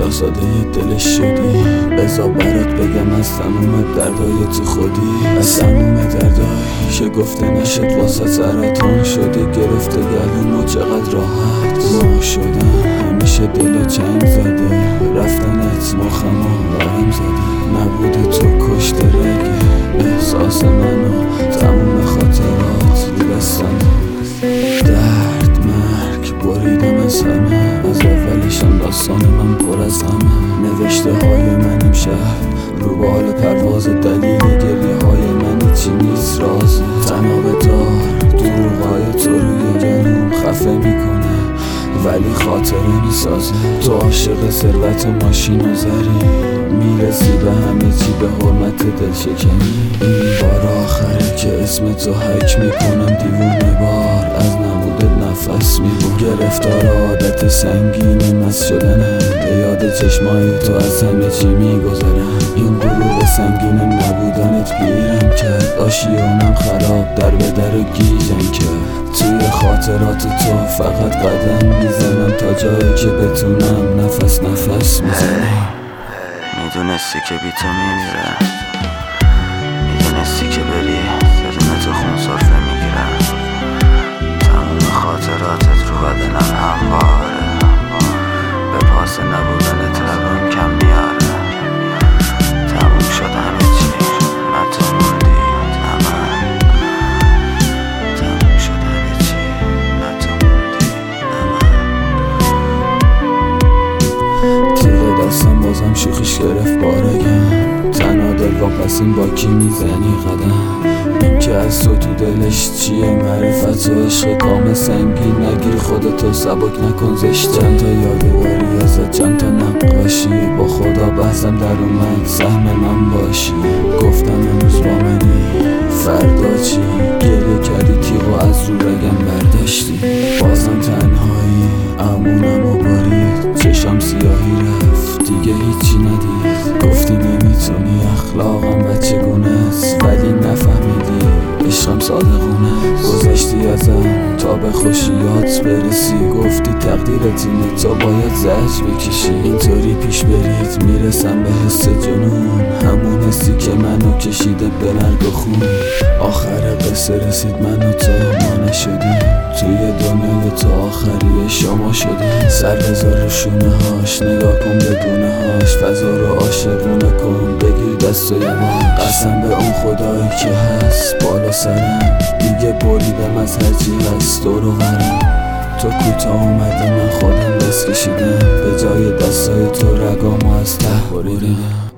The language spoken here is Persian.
شاهزاده دلش شدی، بذار برات بگم از تموم دردای تو خودی، از تموم دردایی که گفته نشد واسه سرطان شده، گرفته گلومو چقدر راحت ماه شدم، همیشه دلو چنگ زده، رفتنت مخمو ورم زده، نبود تو کشته رگه احساس منو، تموم خاطرات رو دستمه، درد مرگ بریدم از همه، از اولشم داستان من پر از غمه، نوشته های من امشب رو بال پرواز، دلیل گریه های من چی نیست رازه، تناب دار دروغای تو روی جنوم خفه میکنه ولی خاطره میسازه، تو عاشق ثروت و ماشین و زری، میرسی به همه چی به حرمت دل شکنی، این بار آخره که اسم تو حک میکنم، دیوونه بار از نبوده نفس میبون، گرفتار عادت سنگین مست شدنم، به یاد چشمای تو از همه چی میگذرم، این غروب سنگین نبودنت گیرم کرد، آشیانم خراب در به در و گیجم کرد، توی خاطرات تو فقط قدم میزنم تا جایی که بتونم نفس میزنم. میدونستی که بی تو میمیرم، میدونستی که بری بدون تو خون سرفه میگیرم، تموم خاطراتت رو بدنم همواره، به پاس نبودن تبم کم میاره، تموم شد همه چی نه تو موندی نه من، تموم شد همه چی نه تو موندی نه من. تیغ دستم بازم شوخیش گرفت بارگم، تنها دل واپسین با کی میزنی قدم، این که از تو دلش چیه معرفت و عشق کام سنگین، نگیر خودتو سبک نکن زشت، چند تا یادگاری ازت چند تا نقاشی، با خدا بحثم در اومد سهم من باشی، گفتم امروز با منی فردا چی، گریه کردی تیغو از رو رگم برداشتی، بازم تنهایی امونم و برید، چشم سیاهی رفت دیگه هیچی ندید، گفتی نمیتونی اخلاقم بچگونه است ولی نفهمیدی عشقم صادقونه، گذشتی ازم تا به خوشیات برسی، گفتی تقدیرت اینه تا باید زجر بکشی، اینطوری پیش برید میرسم به حس جنون، همون حسی که منو کشیده به مرگ و خون، آخر قصه رسید من و تو ما نشدیم، توی دنیای تو آخری شما شدیم، سر بذار رو شونه هاش نگاه کن به دونه هاش، فضا رو عاشقونه کن بگیر دست و یوان، قسم به اون خدایی که هست بالا سرم، دیگه بریدم از هرچی هست دور و برم، تو کوتاه اومدی من خودم دست کشیدم، به جای دستای تو رگامو از ته بریدم.